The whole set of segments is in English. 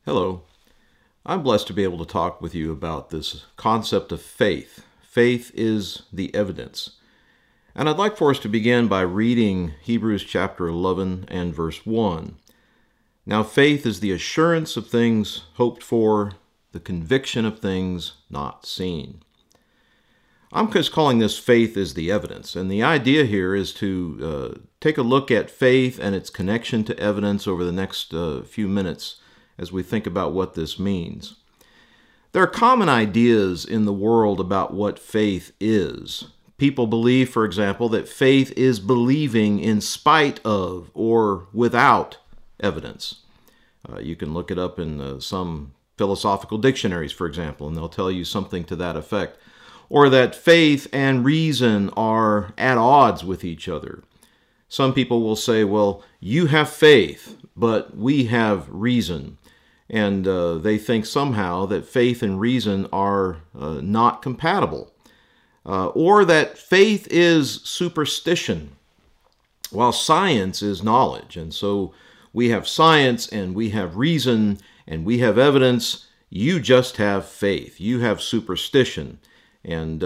Hello. I'm blessed to be able to talk with you about this concept of faith. Faith is the evidence. And I'd like for us to begin by reading Hebrews chapter 11 and verse 1. Now faith is the assurance of things hoped for, the conviction of things not seen. I'm just calling this faith is the evidence. And the idea here is to take a look at faith and its connection to evidence over the next few minutes as we think about what this means. There are common ideas in the world about what faith is. People believe, for example, that faith is believing in spite of or without evidence. You can look it up in some philosophical dictionaries, for example, and they'll tell you something to that effect. Or that faith and reason are at odds with each other. Some people will say, well, you have faith, but we have reason. And they think somehow that faith and reason are not compatible. Or that faith is superstition, while science is knowledge. And so we have science and we have reason and we have evidence. You just have faith. You have superstition. And,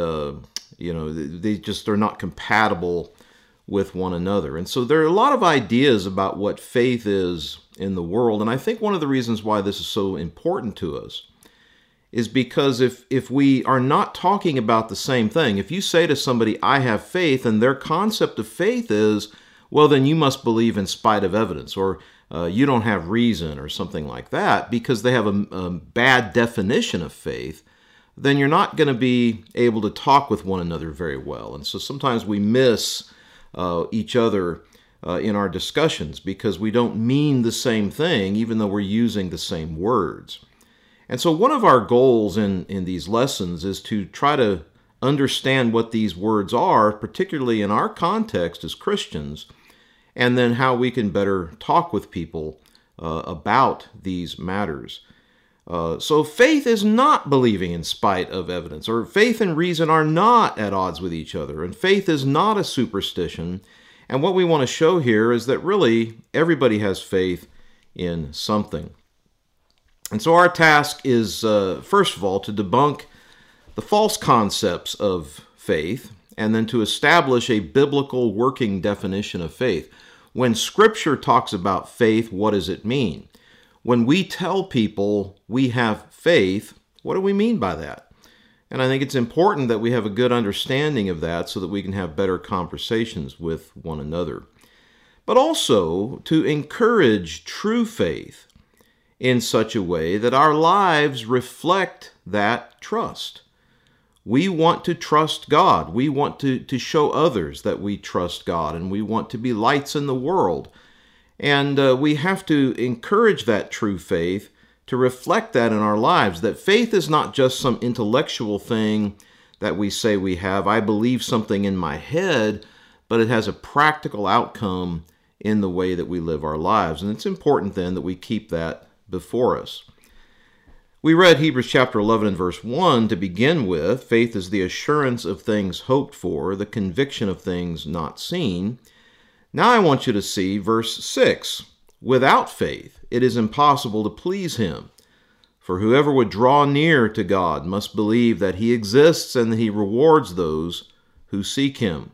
they just are not compatible with one another. And so there are a lot of ideas about what faith is in the world. And I think one of the reasons why this is so important to us is because if we are not talking about the same thing, if you say to somebody, I have faith, and their concept of faith is, well, then you must believe in spite of evidence, or you don't have reason, or something like that, because they have a bad definition of faith, then you're not going to be able to talk with one another very well. And so sometimes we miss each other in our discussions because we don't mean the same thing, even though we're using the same words. And so one of our goals in these lessons is to try to understand what these words are, particularly in our context as Christians, and then how we can better talk with people about these matters. So faith is not believing in spite of evidence, or faith and reason are not at odds with each other, and faith is not a superstition. And what we want to show here is that really everybody has faith in something. And so our task is, first of all, to debunk the false concepts of faith, and then to establish a biblical working definition of faith. When Scripture talks about faith, what does it mean? When we tell people we have faith, what do we mean by that? And I think it's important that we have a good understanding of that so that we can have better conversations with one another. But also to encourage true faith in such a way that our lives reflect that trust. We want to trust God. We want to show others that we trust God, and we want to be lights in the world. And we have to encourage that true faith to reflect that in our lives, that faith is not just some intellectual thing that we say we have. I believe something in my head, but it has a practical outcome in the way that we live our lives. And it's important then that we keep that before us. We read Hebrews chapter 11 and verse 1 to begin with. Faith is the assurance of things hoped for, the conviction of things not seen. Now I want you to see verse 6. Without faith, it is impossible to please him. For whoever would draw near to God must believe that he exists and that he rewards those who seek him.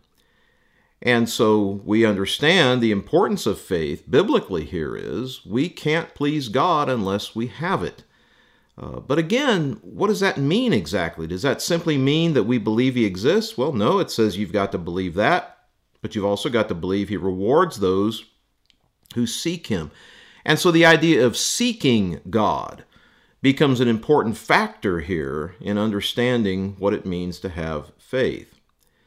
And so we understand the importance of faith biblically here is we can't please God unless we have it. But again, what does that mean exactly? Does that simply mean that we believe he exists? Well, no, it says you've got to believe that. But you've also got to believe he rewards those who seek him. And so the idea of seeking God becomes an important factor here in understanding what it means to have faith.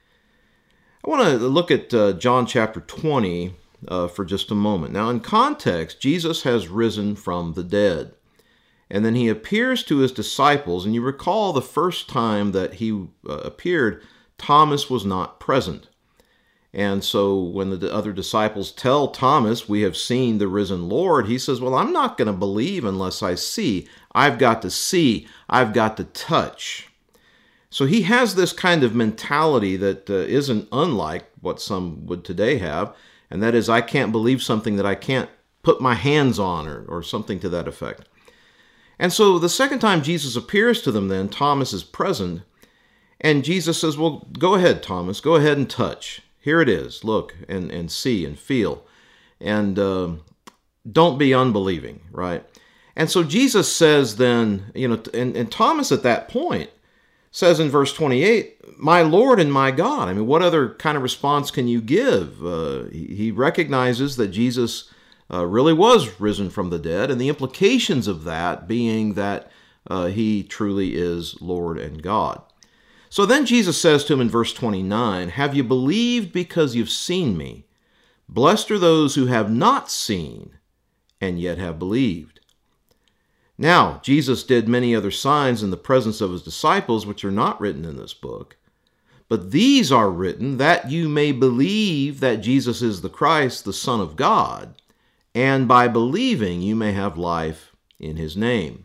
I want to look at John chapter 20 for just a moment. Now, in context, Jesus has risen from the dead. And then he appears to his disciples. And you recall the first time that he appeared, Thomas was not present. And so when the other disciples tell Thomas, we have seen the risen Lord, he says, well, I'm not going to believe unless I see. I've got to see. I've got to touch. So he has this kind of mentality that isn't unlike what some would today have, and that is, I can't believe something that I can't put my hands on, or something to that effect. And so the second time Jesus appears to them then, Thomas is present, and Jesus says, well, go ahead, Thomas, go ahead and touch. Here it is, look and see and feel. And don't be unbelieving, right? And so Jesus says then, and Thomas at that point says in verse 28, my Lord and my God. I mean, what other kind of response can you give? He recognizes that Jesus really was risen from the dead, and the implications of that being that he truly is Lord and God. So then Jesus says to him in verse 29, have you believed because you've seen me? Blessed are those who have not seen and yet have believed. Now, Jesus did many other signs in the presence of his disciples, which are not written in this book. But these are written that you may believe that Jesus is the Christ, the Son of God, and by believing you may have life in his name.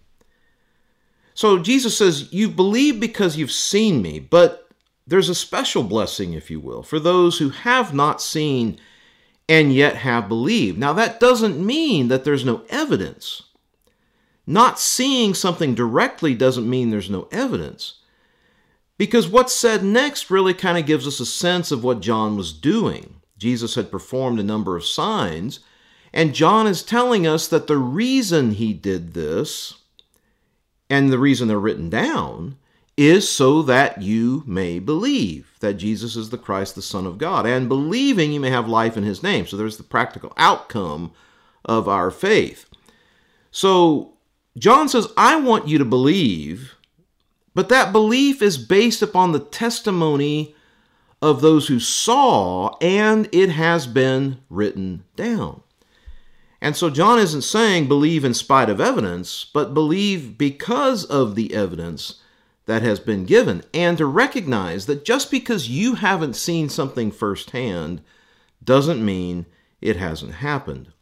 So Jesus says, you've believed because you've seen me, but there's a special blessing, if you will, for those who have not seen and yet have believed. Now, that doesn't mean that there's no evidence. Not seeing something directly doesn't mean there's no evidence. Because what's said next really kind of gives us a sense of what John was doing. Jesus had performed a number of signs, and John is telling us that the reason he did this, and the reason they're written down, is so that you may believe that Jesus is the Christ, the Son of God. And believing you may have life in his name. So there's the practical outcome of our faith. So John says, I want you to believe, but that belief is based upon the testimony of those who saw, and it has been written down. And so John isn't saying believe in spite of evidence, but believe because of the evidence that has been given, and to recognize that just because you haven't seen something firsthand doesn't mean it hasn't happened.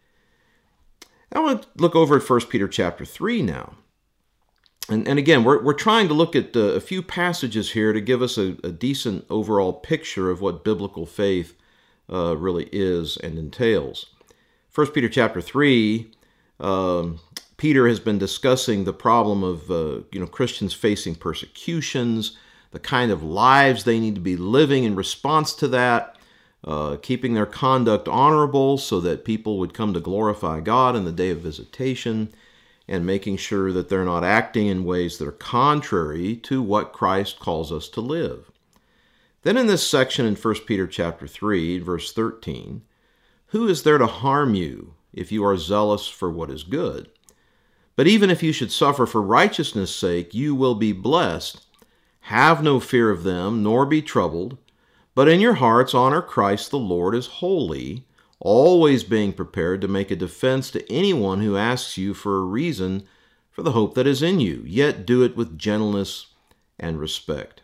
I want to look over at 1 Peter chapter 3 now. And again, we're trying to look at a few passages here to give us a decent overall picture of what biblical faith really is and entails. 1 Peter chapter 3, Peter has been discussing the problem of Christians facing persecutions, the kind of lives they need to be living in response to that, keeping their conduct honorable so that people would come to glorify God in the day of visitation, and making sure that they're not acting in ways that are contrary to what Christ calls us to live. Then in this section in 1 Peter chapter 3, verse 13, who is there to harm you if you are zealous for what is good? But even if you should suffer for righteousness' sake, you will be blessed. Have no fear of them, nor be troubled, but in your hearts honor Christ the Lord as holy, always being prepared to make a defense to anyone who asks you for a reason for the hope that is in you, yet do it with gentleness and respect.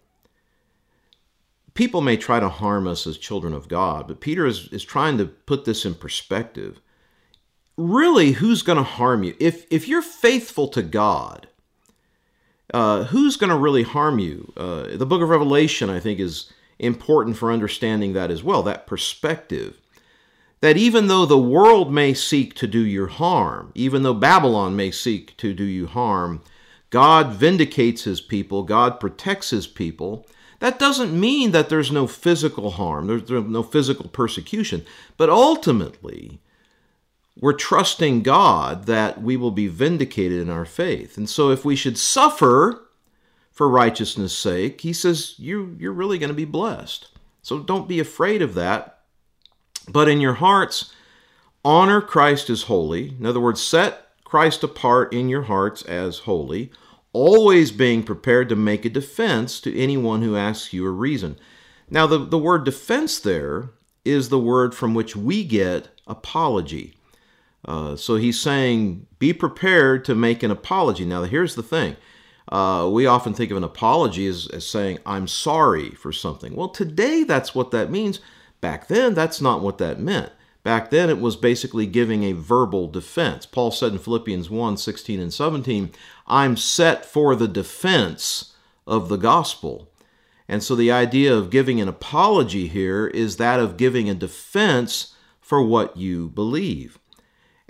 People may try to harm us as children of God, but Peter is trying to put this in perspective. Really, who's going to harm you? If you're faithful to God, who's going to really harm you? The book of Revelation, I think, is important for understanding that as well, that perspective. That even though the world may seek to do you harm, even though Babylon may seek to do you harm, God vindicates his people, God protects his people. That doesn't mean that there's no physical harm, there's no physical persecution, but ultimately, we're trusting God that we will be vindicated in our faith. And so if we should suffer for righteousness' sake, he says, you're really going to be blessed. So don't be afraid of that. But in your hearts, honor Christ as holy. In other words, set Christ apart in your hearts as holy, always being prepared to make a defense to anyone who asks you a reason. Now, the word defense there is the word from which we get apology. So he's saying, be prepared to make an apology. Now, here's the thing. We often think of an apology as saying, I'm sorry for something. Well, today that's what that means. Back then, that's not what that meant. Back then, it was basically giving a verbal defense. Paul said in Philippians 1, 16 and 17, I'm set for the defense of the gospel. And so the idea of giving an apology here is that of giving a defense for what you believe.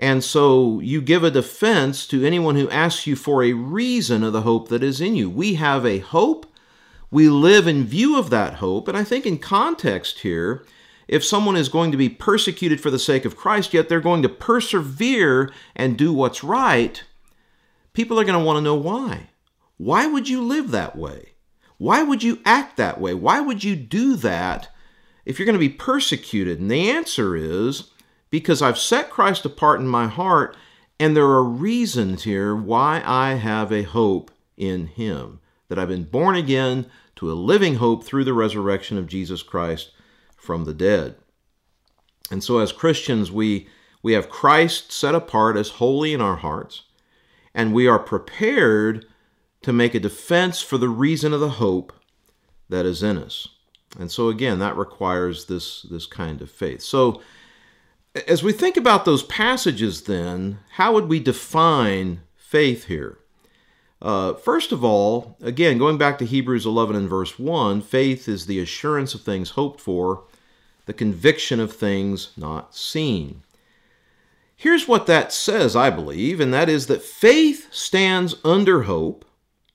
And so you give a defense to anyone who asks you for a reason of the hope that is in you. We have a hope. We live in view of that hope. And I think in context here, if someone is going to be persecuted for the sake of Christ, yet they're going to persevere and do what's right, people are going to want to know why. Why would you live that way? Why would you act that way? Why would you do that if you're going to be persecuted? And the answer is, because I've set Christ apart in my heart, and there are reasons here why I have a hope in Him, that I've been born again to a living hope through the resurrection of Jesus Christ from the dead. And so as Christians, we have Christ set apart as holy in our hearts, and we are prepared to make a defense for the reason of the hope that is in us. And so again, that requires this kind of faith. So as we think about those passages then, how would we define faith here? First of all, again, going back to Hebrews 11 and verse 1, faith is the assurance of things hoped for, the conviction of things not seen. Here's what that says, I believe, and that is that faith stands under hope,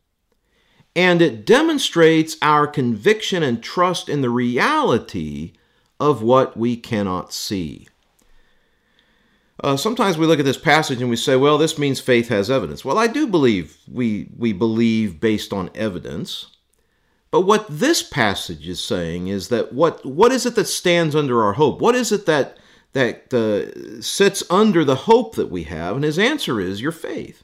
and it demonstrates our conviction and trust in the reality of what we cannot see. Sometimes we look at this passage and we say, well, this means faith has evidence. Well, I do believe we believe based on evidence. But what this passage is saying is that what is it that stands under our hope? What is it that sits under the hope that we have? And his answer is your faith.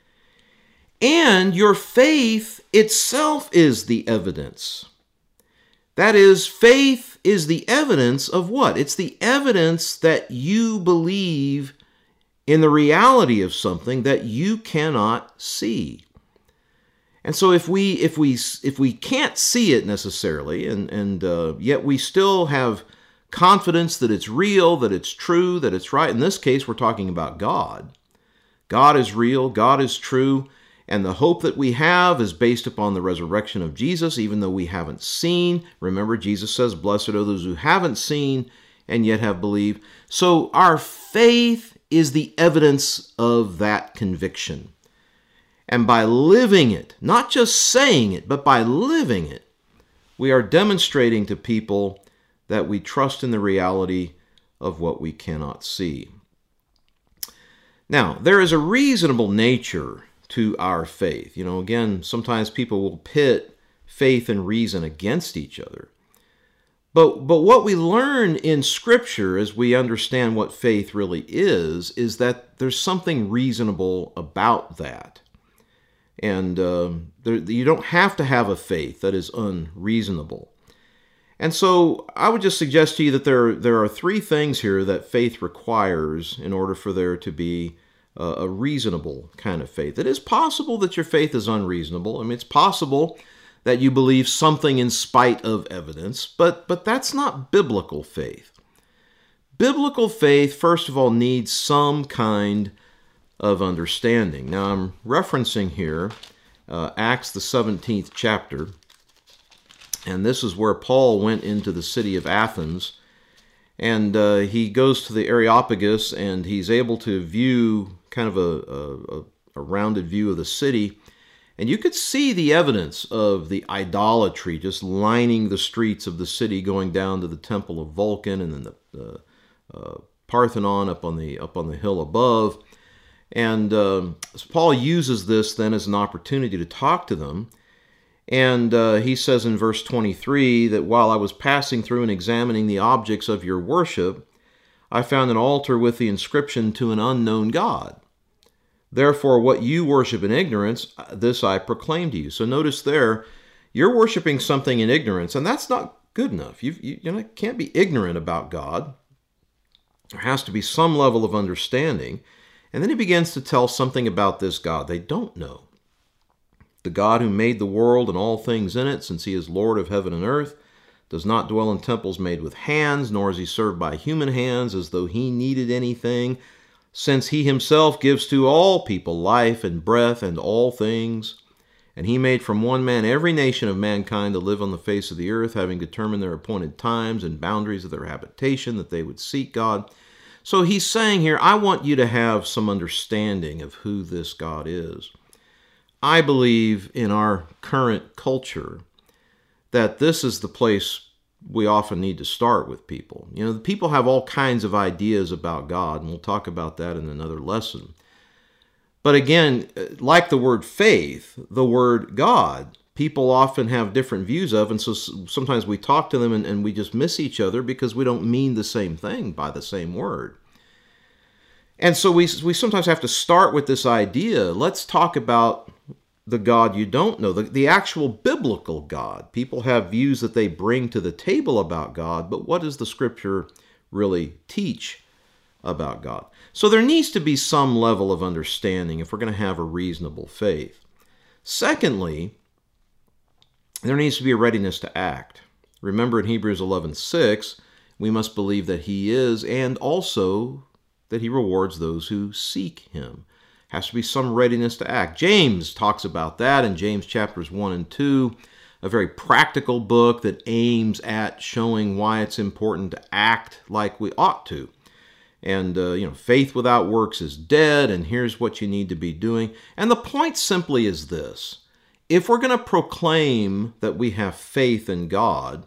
And your faith itself is the evidence. That is, faith is the evidence of what? It's the evidence that you believe in the reality of something that you cannot see. And so if we can't see it necessarily, and yet we still have confidence that it's real, that it's true, that it's right. In this case, we're talking about God. God is real, God is true, and the hope that we have is based upon the resurrection of Jesus, even though we haven't seen. Remember, Jesus says, blessed are those who haven't seen and yet have believed. So our faith is the evidence of that conviction. And by living it, not just saying it, but by living it, we are demonstrating to people that we trust in the reality of what we cannot see. Now, there is a reasonable nature to our faith. Again, sometimes people will pit faith and reason against each other. But what we learn in Scripture as we understand what faith really is that there's something reasonable about that. And you don't have to have a faith that is unreasonable. And so I would just suggest to you that there are three things here that faith requires in order for there to be a reasonable kind of faith. It is possible that your faith is unreasonable. I mean, it's possible that you believe something in spite of evidence, but that's not biblical faith. Biblical faith, first of all, needs some kind of understanding. Now, I'm referencing here Acts, the 17th chapter, and this is where Paul went into the city of Athens, and he goes to the Areopagus, and he's able to view kind of a rounded view of the city, and you could see the evidence of the idolatry just lining the streets of the city, going down to the temple of Vulcan, and then the Parthenon up on the hill above. And Paul uses this then as an opportunity to talk to them. And he says in verse 23 that while I was passing through and examining the objects of your worship, I found an altar with the inscription to an unknown God. Therefore, what you worship in ignorance, this I proclaim to you. So notice there, you're worshiping something in ignorance, and that's not good enough. You can't be ignorant about God. There has to be some level of understanding. And then he begins to tell something about this God they don't know. The God who made the world and all things in it, since he is Lord of heaven and earth, does not dwell in temples made with hands, nor is he served by human hands as though he needed anything, since he himself gives to all people life and breath and all things. And he made from one man every nation of mankind to live on the face of the earth, having determined their appointed times and boundaries of their habitation, that they would seek God. So he's saying here, I want you to have some understanding of who this God is. I believe in our current culture that this is the place we often need to start with people. You know, people have all kinds of ideas about God, and we'll talk about that in another lesson. But again, like the word faith, the word God, people often have different views of, and so sometimes we talk to them and we just miss each other because we don't mean the same thing by the same word. And so we sometimes have to start with this idea. Let's talk about the God you don't know, the actual biblical God. People have views that they bring to the table about God, but what does the Scripture really teach about God? So there needs to be some level of understanding if we're going to have a reasonable faith. Secondly, there needs to be a readiness to act. Remember in Hebrews 11:6, we must believe that He is, and also that He rewards those who seek Him. Has to be some readiness to act. James talks about that in James chapters 1 and 2, a very practical book that aims at showing why it's important to act like we ought to. And, faith without works is dead, and here's what you need to be doing. And the point simply is this. If we're going to proclaim that we have faith in God,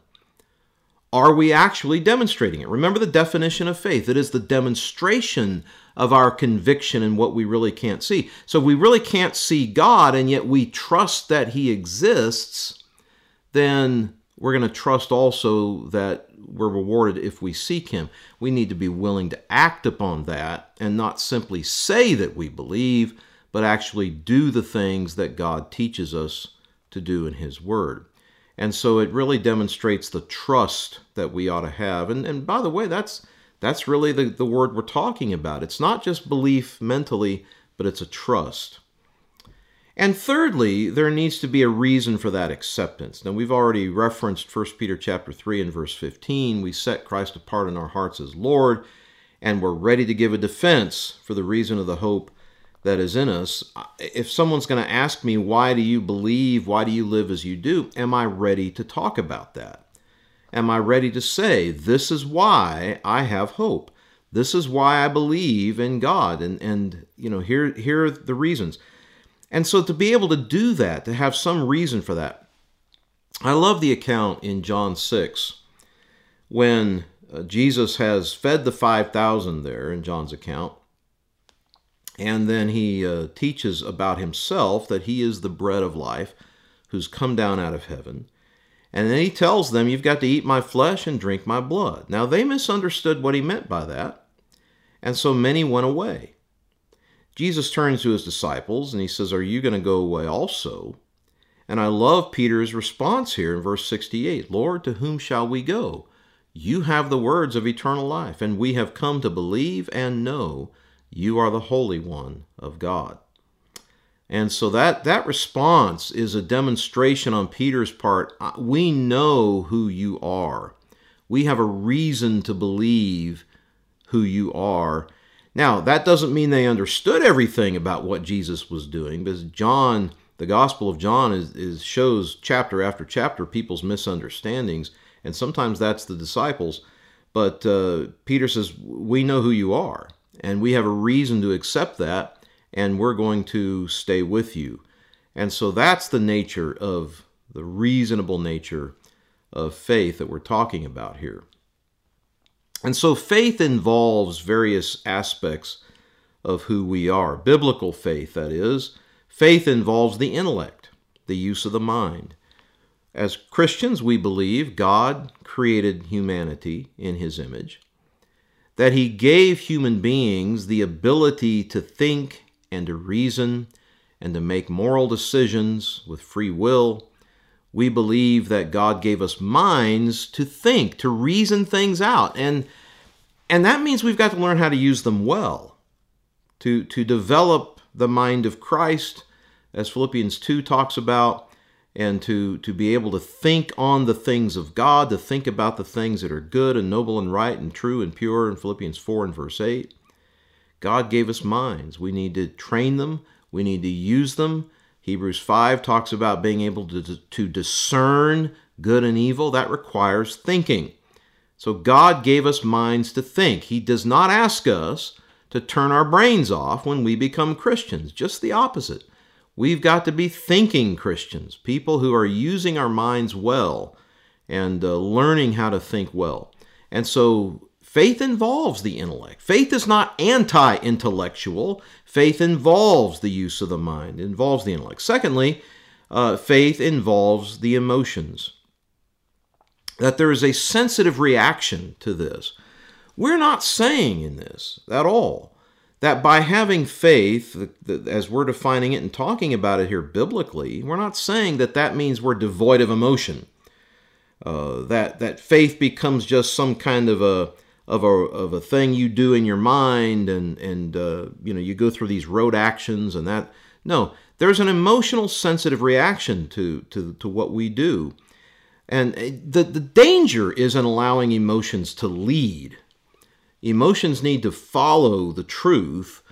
are we actually demonstrating it? Remember the definition of faith. It is the demonstration of our conviction in what we really can't see. So if we really can't see God, and yet we trust that He exists, then we're going to trust also that we're rewarded if we seek Him. We need to be willing to act upon that and not simply say that we believe, but actually do the things that God teaches us to do in His Word. And so it really demonstrates the trust that we ought to have. And by the way, that's really the word we're talking about. It's not just belief mentally, but it's a trust. And thirdly, there needs to be a reason for that acceptance. Now, we've already referenced 1 Peter chapter 3 and verse 15. We set Christ apart in our hearts as Lord, and we're ready to give a defense for the reason of the hope that is in us. If someone's going to ask me, why do you believe, why do you live as you do, am I ready to talk about that? Am I ready to say, this is why I have hope. This is why I believe in God. And here are the reasons. And so to be able to do that, to have some reason for that. I love the account in John 6 when Jesus has fed the 5,000 there in John's account. And then he teaches about himself that he is the bread of life who's come down out of heaven. And then he tells them, you've got to eat my flesh and drink my blood. Now, they misunderstood what he meant by that, and so many went away. Jesus turns to his disciples, and he says, are you going to go away also? And I love Peter's response here in verse 68. Lord, to whom shall we go? You have the words of eternal life, and we have come to believe and know you are the Holy One of God. And so that response is a demonstration on Peter's part. We know who you are. We have a reason to believe who you are. Now, that doesn't mean they understood everything about what Jesus was doing, because John, the Gospel of John, shows chapter after chapter people's misunderstandings, and sometimes that's the disciples. But Peter says, we know who you are, and we have a reason to accept that, and we're going to stay with you. And so that's the nature of the reasonable nature of faith that we're talking about here. And so faith involves various aspects of who we are. Biblical faith, that is. Faith involves the intellect, the use of the mind. As Christians, we believe God created humanity in His image, that He gave human beings the ability to think and to reason and to make moral decisions with free will. We believe that God gave us minds to think, to reason things out. And that means we've got to learn how to use them well, to develop the mind of Christ, as Philippians 2 talks about, and to be able to think on the things of God, to think about the things that are good and noble and right and true and pure in Philippians 4 and verse 8. God gave us minds. We need to train them. We need to use them. Hebrews 5 talks about being able to discern good and evil. That requires thinking. So God gave us minds to think. He does not ask us to turn our brains off when we become Christians. Just the opposite. We've got to be thinking Christians, people who are using our minds well and learning how to think well. And so faith involves the intellect. Faith is not anti-intellectual. Faith involves the use of the mind, involves the intellect. Secondly, faith involves the emotions. That there is a sensitive reaction to this. We're not saying in this at all that by having faith, as we're defining it and talking about it here biblically, we're not saying that that means we're devoid of emotion. That faith becomes just some kind of a thing you do in your mind, and you go through these rote actions and that. No, there's an emotional, sensitive reaction to what we do. And the danger is in allowing emotions to lead. Emotions need to follow the truth,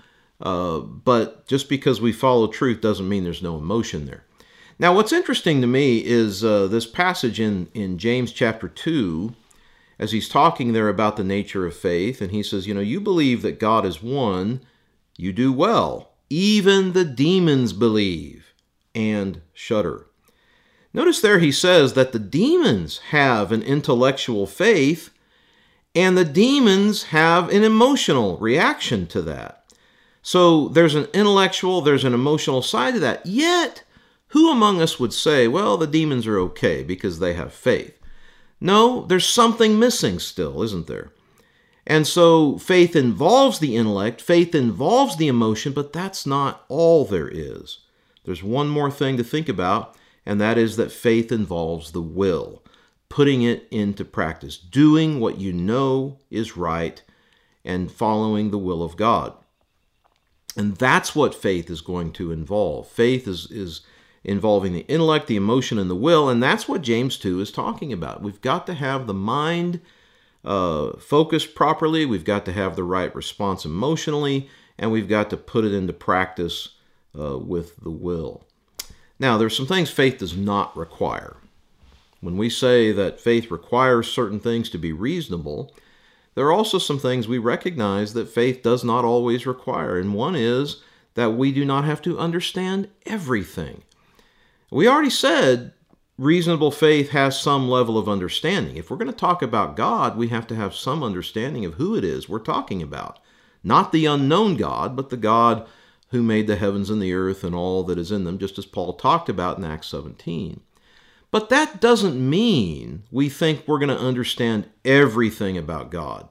but just because we follow truth doesn't mean there's no emotion there. Now, what's interesting to me is this passage in James chapter 2, as he's talking there about the nature of faith, and he says, you believe that God is one, you do well. Even the demons believe and shudder. Notice there he says that the demons have an intellectual faith and the demons have an emotional reaction to that. So there's an intellectual, there's an emotional side to that. Yet, who among us would say, well, the demons are okay because they have faith? No, there's something missing still, isn't there? And so faith involves the intellect, faith involves the emotion, but that's not all there is. There's one more thing to think about, and that is that faith involves the will, putting it into practice, doing what you know is right and following the will of God. And that's what faith is going to involve. Faith is involving the intellect, the emotion, and the will, and that's what James 2 is talking about. We've got to have the mind focused properly, we've got to have the right response emotionally, and we've got to put it into practice with the will. Now, there's some things faith does not require. When we say that faith requires certain things to be reasonable, there are also some things we recognize that faith does not always require. And one is that we do not have to understand everything. We already said reasonable faith has some level of understanding. If we're going to talk about God, we have to have some understanding of who it is we're talking about. Not the unknown God, but the God who made the heavens and the earth and all that is in them, just as Paul talked about in Acts 17. But that doesn't mean we think we're going to understand everything about God.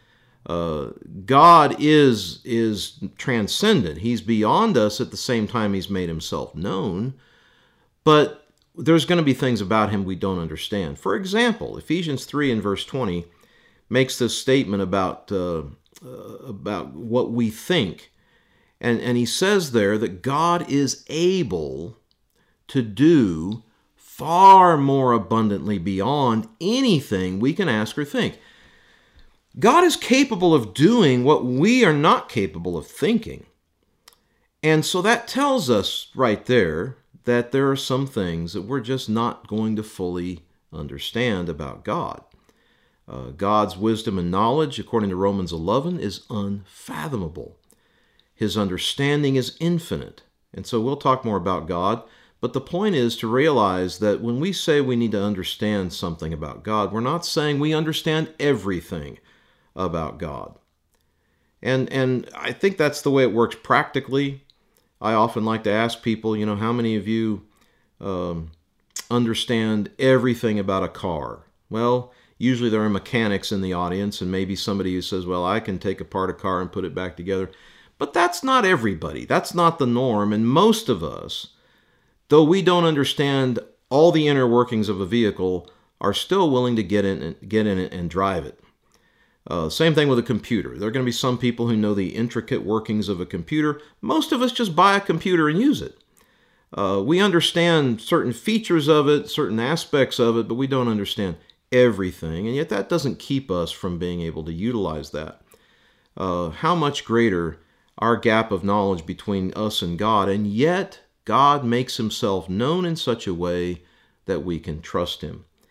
God is transcendent. He's beyond us at the same time he's made himself known. But there's going to be things about him we don't understand. For example, Ephesians 3 and verse 20 makes this statement about what we think. And he says there that God is able to do far more abundantly beyond anything we can ask or think. God is capable of doing what we are not capable of thinking. And so that tells us right there that there are some things that we're just not going to fully understand about God. God's wisdom and knowledge, according to Romans 11, is unfathomable. His understanding is infinite. And so we'll talk more about God, but the point is to realize that when we say we need to understand something about God, we're not saying we understand everything about God. And I think that's the way it works practically. I often like to ask people, how many of you understand everything about a car? Well, usually there are mechanics in the audience, and maybe somebody who says, well, I can take apart a car and put it back together. But that's not everybody. That's not the norm. And most of us, though we don't understand all the inner workings of a vehicle, are still willing to get in it and drive it. Same thing with a computer. There are going to be some people who know the intricate workings of a computer. Most of us just buy a computer and use it. We understand certain features of it, certain aspects of it, but we don't understand everything. And yet that doesn't keep us from being able to utilize that. How much greater our gap of knowledge between us and God, and yet God makes himself known in such a way that we can trust him.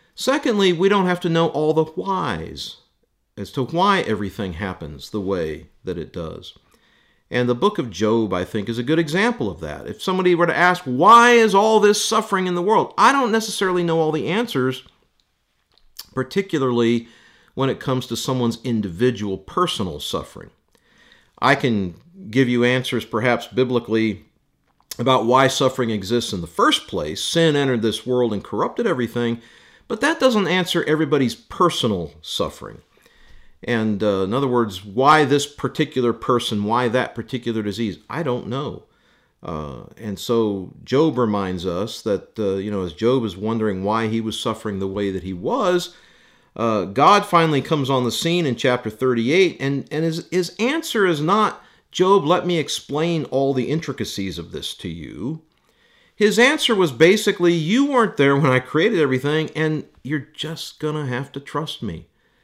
Secondly, we don't have to know all the whys as to why everything happens the way that it does. And the book of Job, I think, is a good example of that. If somebody were to ask, why is all this suffering in the world? I don't necessarily know all the answers, particularly when it comes to someone's individual personal suffering. I can give you answers perhaps biblically about why suffering exists in the first place. Sin entered this world and corrupted everything, but that doesn't answer everybody's personal suffering. And in other words, why this particular person, why that particular disease, I don't know. And so Job reminds us that, as Job is wondering why he was suffering the way that he was, God finally comes on the scene in chapter 38, and his answer is not, Job, let me explain all the intricacies of this to you. His answer was basically, you weren't there when I created everything, and you're just going to have to trust me.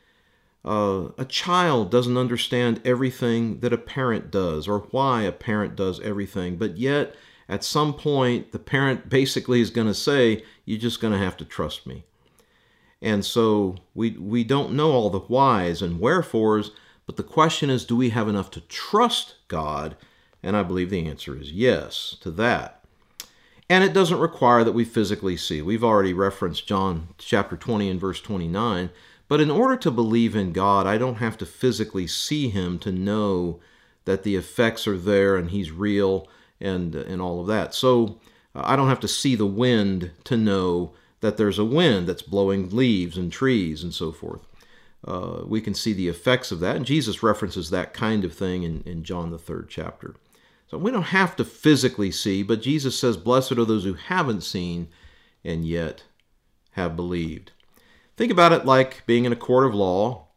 A child doesn't understand everything that a parent does or why a parent does everything, but yet at some point the parent basically is going to say, you're just going to have to trust me. And so we don't know all the whys and wherefores, but the question is, do we have enough to trust God? And I believe the answer is yes to that. And it doesn't require that we physically see. We've already referenced John chapter 20 and verse 29. But in order to believe in God, I don't have to physically see him to know that the effects are there and he's real and all of that. So I don't have to see the wind to know that there's a wind that's blowing leaves and trees and so forth. We can see the effects of that, and Jesus references that kind of thing in John the 3rd chapter. So we don't have to physically see, but Jesus says, blessed are those who haven't seen and yet have believed. Think about it like being in a court of law.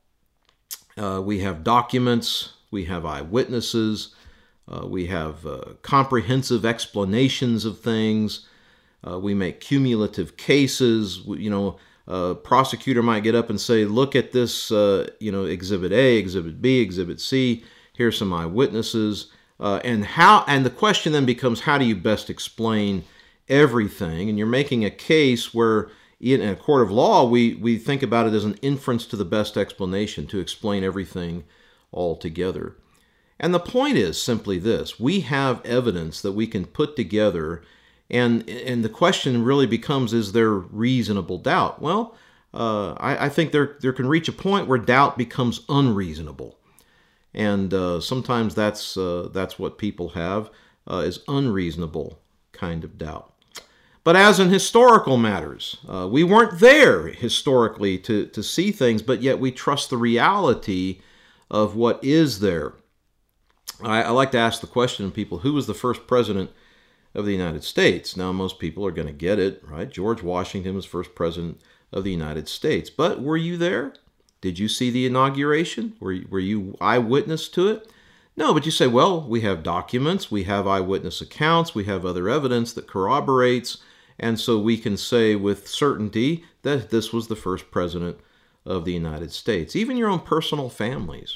We have documents, we have eyewitnesses, we have comprehensive explanations of things, we make cumulative cases. A prosecutor might get up and say, look at this, Exhibit A, Exhibit B, Exhibit C, here's some eyewitnesses. And the question then becomes, how do you best explain everything? And you're making a case where in a court of law, we think about it as an inference to the best explanation, to explain everything all together. And the point is simply this: we have evidence that we can put together, and the question really becomes, is there reasonable doubt? Well, I think there can reach a point where doubt becomes unreasonable. And sometimes that's what people have, is unreasonable kind of doubt. But as in historical matters, we weren't there historically to see things, but yet we trust the reality of what is there. I like to ask the question of people, who was the first president of the United States? Now, most people are going to get it, right? George Washington was first president of the United States. But were you there? Did you see the inauguration? Were you eyewitness to it? No, but you say, well, we have documents, we have eyewitness accounts, we have other evidence that corroborates, and so we can say with certainty that this was the first president of the United States. Even your own personal families.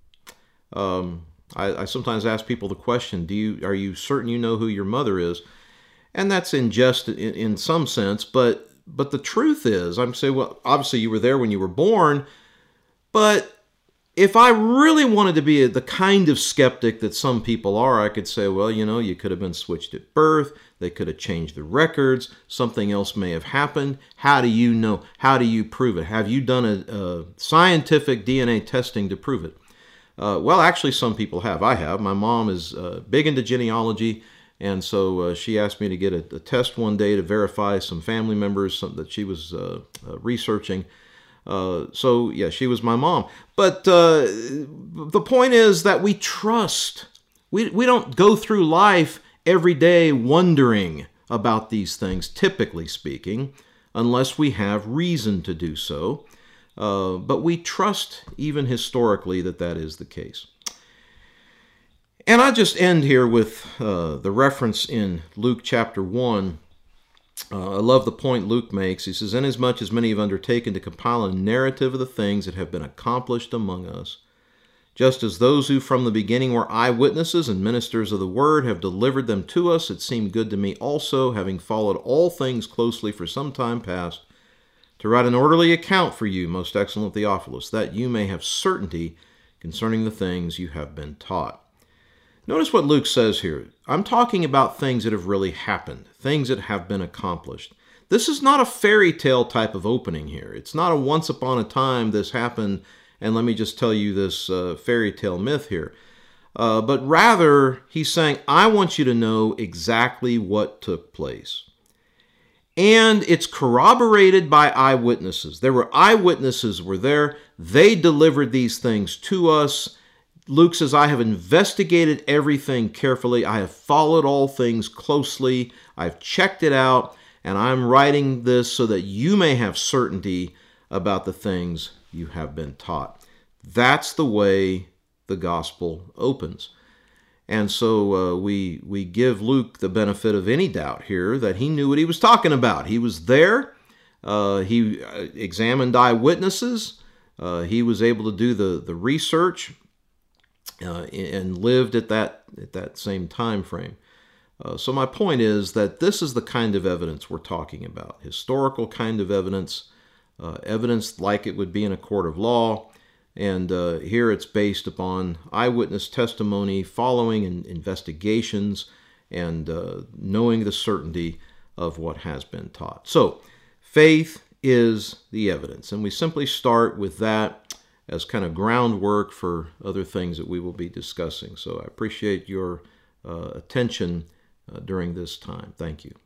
I sometimes ask people the question, are you certain you know who your mother is? And that's in jest in some sense, but the truth is, I'm saying, well, obviously you were there when you were born, but if I really wanted to be the kind of skeptic that some people are, I could say, well, you could have been switched at birth, they could have changed the records, something else may have happened. How do you know? How do you prove it? Have you done a scientific DNA testing to prove it? Well, actually, some people have. I have. My mom is big into genealogy, and so she asked me to get a test one day to verify some family members, something that she was researching. So, yeah, she was my mom. But the point is that we trust. We don't go through life every day wondering about these things, typically speaking, unless we have reason to do so. But we trust, even historically, that is the case. And I just end here with the reference in Luke chapter 1. I love the point Luke makes. He says, inasmuch as many have undertaken to compile a narrative of the things that have been accomplished among us, just as those who from the beginning were eyewitnesses and ministers of the word have delivered them to us, it seemed good to me also, having followed all things closely for some time past, to write an orderly account for you, most excellent Theophilus, that you may have certainty concerning the things you have been taught. Notice what Luke says here. I'm talking about things that have really happened, things that have been accomplished. This is not a fairy tale type of opening here. It's not a once upon a time this happened, and let me just tell you this fairy tale myth here. But rather, he's saying, I want you to know exactly what took place. And it's corroborated by eyewitnesses. There were eyewitnesses were there. They delivered these things to us. Luke says, I have investigated everything carefully. I have followed all things closely. I've checked it out. And I'm writing this so that you may have certainty about the things you have been taught. That's the way the gospel opens. And so we give Luke the benefit of any doubt here that he knew what he was talking about. He was there. He examined eyewitnesses. He was able to do the research and lived at that same time frame. So my point is that this is the kind of evidence we're talking about. Historical kind of evidence, evidence like it would be in a court of law. And here it's based upon eyewitness testimony, following investigations, and knowing the certainty of what has been taught. So faith is the evidence. And we simply start with that as kind of groundwork for other things that we will be discussing. So I appreciate your attention during this time. Thank you.